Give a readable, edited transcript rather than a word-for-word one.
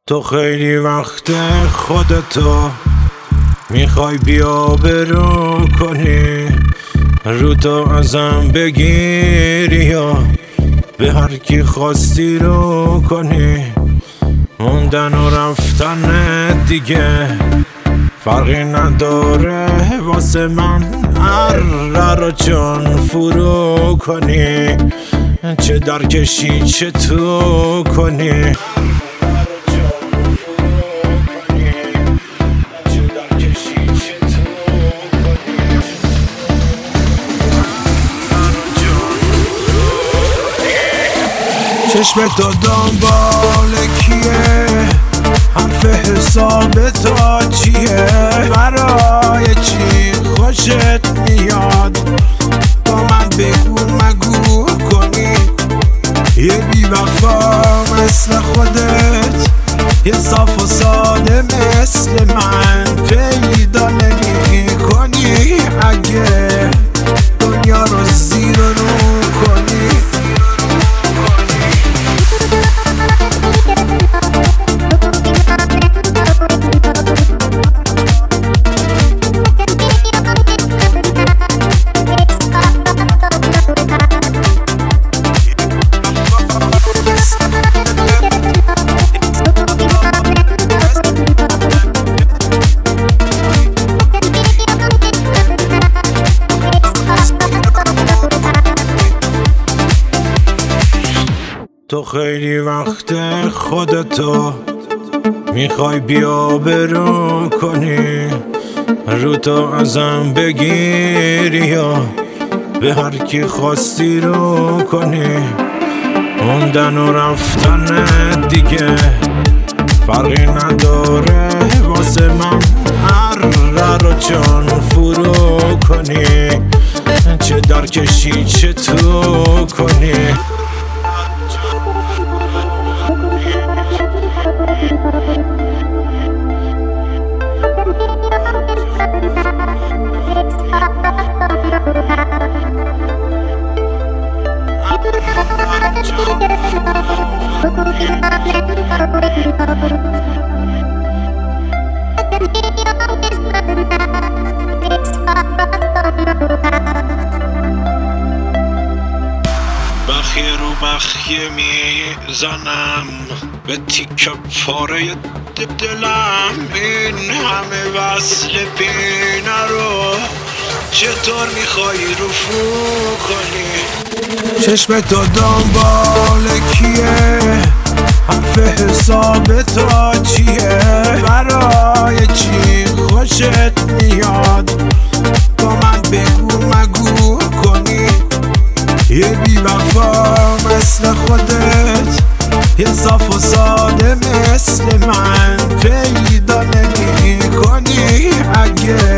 تو خیلی وقت خودتو میخوای بیا برو کنی، رو تو ازم بگیری یا به هر کی خواستی رو کنی. موندن و رفتن دیگه فرقی نداره واسه من، هر رو چون فرو کنی، چه درکشی چه تو کنی. چشم تو دنبال کیه؟ حرف حساب تا چیه؟ برای چی خوشت میاد؟ با من بگو مگو کنی. یه بی‌وفا مثل خودت، یه صاف و ساده مثل من پیدا نمی کنی. اگه دنیا رو زیر و رو کنی، تو خیلی وقت خودتو میخوای بیا برو کنی، رو تو ازم بگیری یا به هر کی خواستی رو کنی. موندن و رفتن دیگه فرقی نداره واسه من، هر رو چون فرو کنی، چه درکشی چه تو کنی. بخیه رو بخیه میزنم به تیکه پاره دلم، این همه وصل پینه رو چطور میخوای رفو کنی؟ چشم تو دنبال کیه؟ حرف حساب تا چیه؟ برای چی خوشت میاد؟ با من بگو مگو کنی. یه بی‌وفا مثل خودت، یه صاف و ساده مثل من پیدا نمی کنی. اگه